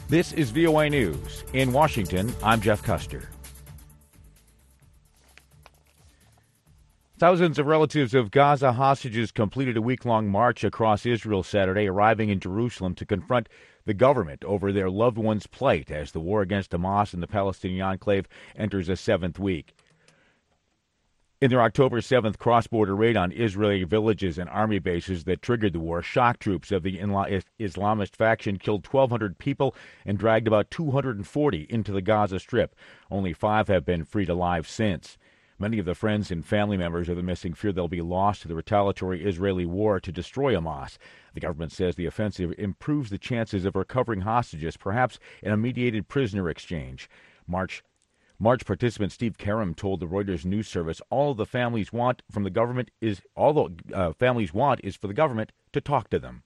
This is VOA News. In Washington, I'm Jeff Custer. Thousands of relatives of Gaza hostages completed a week-long march across Israel Saturday, arriving in Jerusalem to confront the government over their loved ones' plight as the war against Hamas in the Palestinian enclave enters a seventh week. In their October 7th cross-border raid on Israeli villages and army bases that triggered the war, shock troops of the Islamist faction killed 1,200 people and dragged about 240 into the Gaza Strip. Only 5 have been freed alive since. Many of the friends and family members of the missing fear they'll be lost to the retaliatory Israeli war to destroy Hamas. The government says the offensive improves the chances of recovering hostages, perhaps in a mediated prisoner exchange. March participant Steve Karam told the Reuters news service all the families want from the government is for the government to talk to them.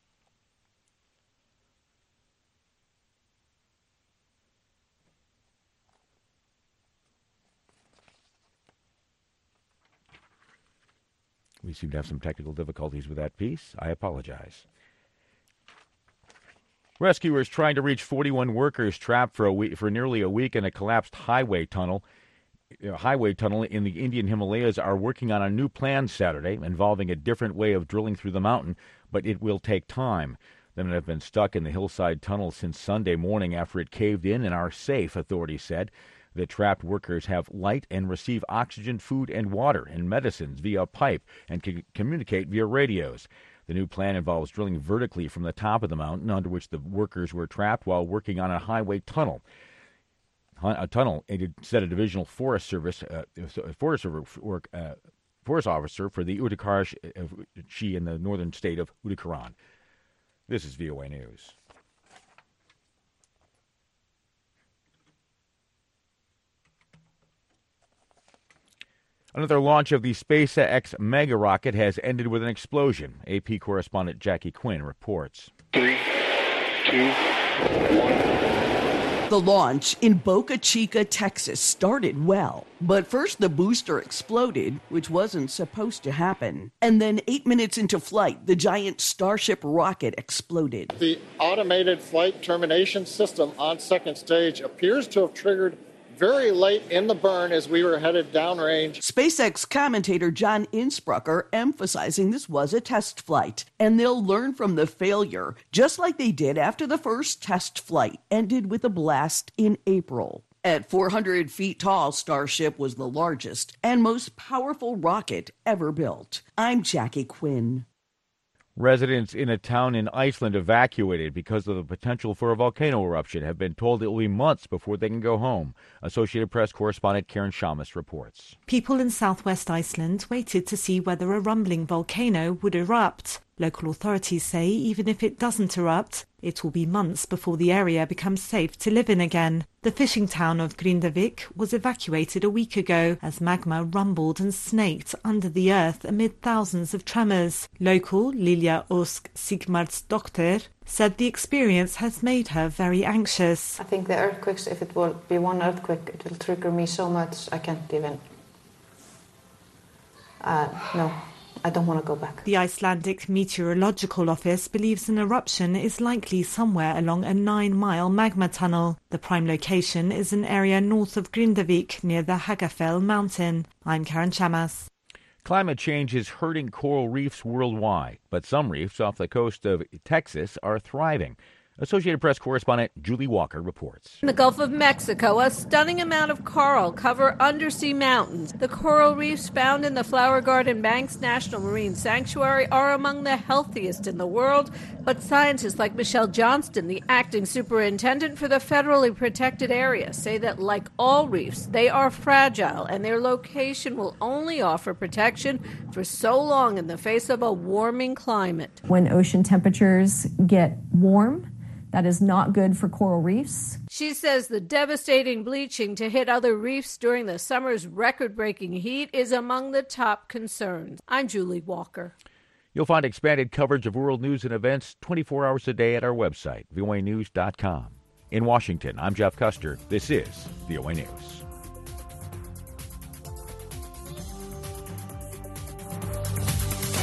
We seem to have some technical difficulties with that piece. I apologize. Rescuers trying to reach 41 workers trapped for nearly a week in a collapsed highway tunnel in the Indian Himalayas are working on a new plan Saturday involving a different way of drilling through the mountain, but it will take time. The men have been stuck in the hillside tunnel since Sunday morning after it caved in and are safe, authorities said. The trapped workers have light and receive oxygen, food, and water and medicines via pipe and can communicate via radios. The new plan involves drilling vertically from the top of the mountain under which the workers were trapped while working on a highway tunnel. Said a divisional forest officer for the Uttarakhand in the northern state of Uttarakhand. This is VOA News. Another launch of the SpaceX mega rocket has ended with an explosion. AP correspondent Jackie Quinn reports. 3, 2, 1. The launch in Boca Chica, Texas started well. But first the booster exploded, which wasn't supposed to happen. And then 8 minutes into flight, the giant Starship rocket exploded. The automated flight termination system on second stage appears to have triggered very late in the burn as we were headed downrange. SpaceX commentator John Insprucker emphasizing this was a test flight, and they'll learn from the failure, just like they did after the first test flight ended with a blast in April. At 400 feet tall, Starship was the largest and most powerful rocket ever built. I'm Jackie Quinn. Residents in a town in Iceland evacuated because of the potential for a volcano eruption have been told it will be months before they can go home. Associated Press correspondent Karen Shamus reports. People in southwest Iceland waited to see whether a rumbling volcano would erupt. Local authorities say even if it doesn't erupt, it will be months before the area becomes safe to live in again. The fishing town of Grindavik was evacuated a week ago as magma rumbled and snaked under the earth amid thousands of tremors. Local Lilja Ósk Sigmarsdóttir said the experience has made her very anxious. I think the earthquakes, if it will be one earthquake, it will trigger me so much I can't even... No. I don't want to go back. The Icelandic Meteorological Office believes an eruption is likely somewhere along a 9-mile magma tunnel. The prime location is an area north of Grindavik near the Hagafell mountain. I'm Karen Shamas. Climate change is hurting coral reefs worldwide, but some reefs off the coast of Texas are thriving. Associated Press correspondent Julie Walker reports. In the Gulf of Mexico, a stunning amount of coral cover undersea mountains. The coral reefs found in the Flower Garden Banks National Marine Sanctuary are among the healthiest in the world, but scientists like Michelle Johnston, the acting superintendent for the federally protected area, say that like all reefs, they are fragile and their location will only offer protection for so long in the face of a warming climate. When ocean temperatures get warm, that is not good for coral reefs. She says the devastating bleaching to hit other reefs during the summer's record-breaking heat is among the top concerns. I'm Julie Walker. You'll find expanded coverage of world news and events 24 hours a day at our website, voanews.com. In Washington, I'm Jeff Custer. This is VOA News.